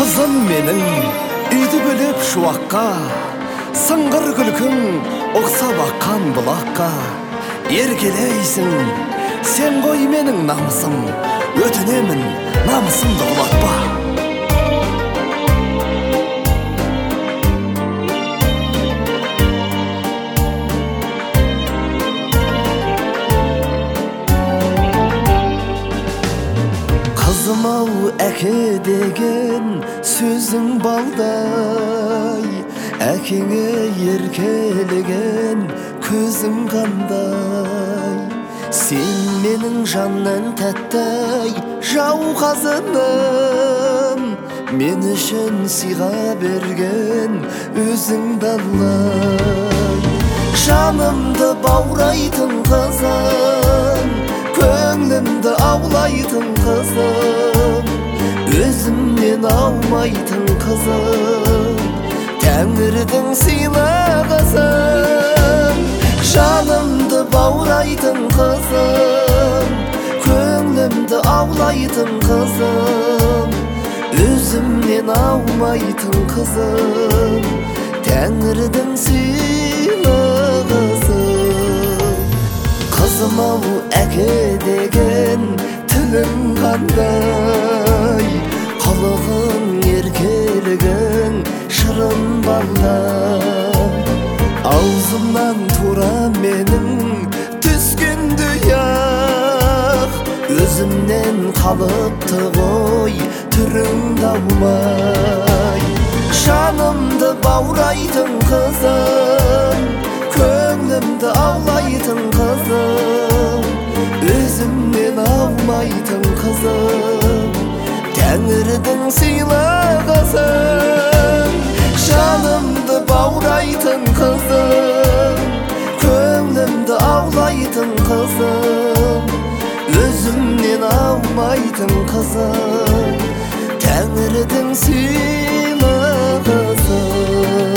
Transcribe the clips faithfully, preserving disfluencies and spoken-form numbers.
Kızım menin үйді бөліп шуаққа, сыңғыр күлкің оқса баққан бұлаққа. Еркелейсің, сен ғой менің намысым, өтінемін, намысымды құлатпа. Қызым-ау, әке деген сөзің балдай, әкеңе еркелеген көзің қандай. Сен менің жаннан тәттай жауқазыным, мен үшін сыйға берген өзіңді Аллай. Жанымды баурайтын қызым, көңлімді аулайтын қызым, өзімнен аумайтын қызым, Тәңірдің сыйлығысың. Жанымды баурайтын қызым, көңлімді аулайтын қызым, өзімнен аумайтын қызым, Тәңірдің сыйлығысың. Қызым-ау, әке деген тілің қандай, қылығың, еркелігің шырын балдай. Аузымнан тура менің түскенді яқ, өзімнен қалыпты ғой түріңді аумай. Жанымды баурайтын қызым, көңлімді аулайтын қызым, өзімнен аумайтын қызым, Тәңірдің сыйлығысың. Жанымды баурайтын қызым, көңлімді аулайтын қызым, өзімнен аумайтын қызым, Тәңірдің сыйлығысың.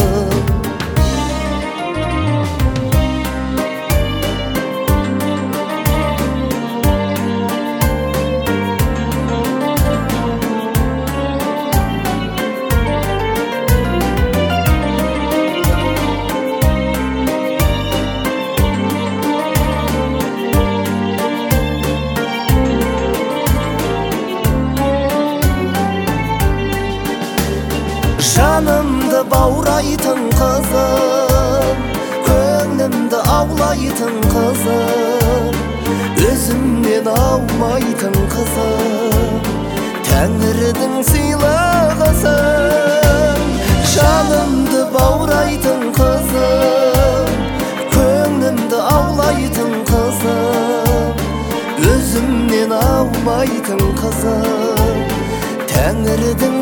Жанымды баурайтын қызым, көңлімді аулайтын қызым, өзімнен аумайтын қызым, Тәңірдің сыйлығысың. Жанымды баурайтын қызым, көңлімді аулайтын қызым, өзімнен аумайтын қызым, Тәңірдің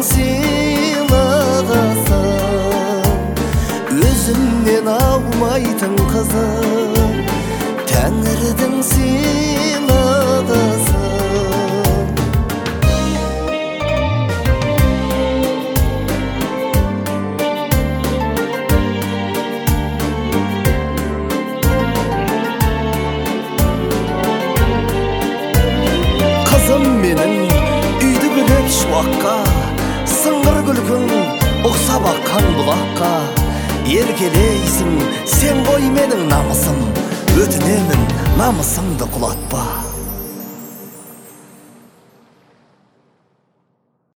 сыйлығысың. Өзімнен аумайтын қызым, Тәңірдің сыйлығысың. Қызым менің үйді бөліп шуаққа, сыңғыр күлкің ұқса баққан бұлаққа. Еркелейсің, сен ғой менің намысым, өтінемін, намысымды құлатпа.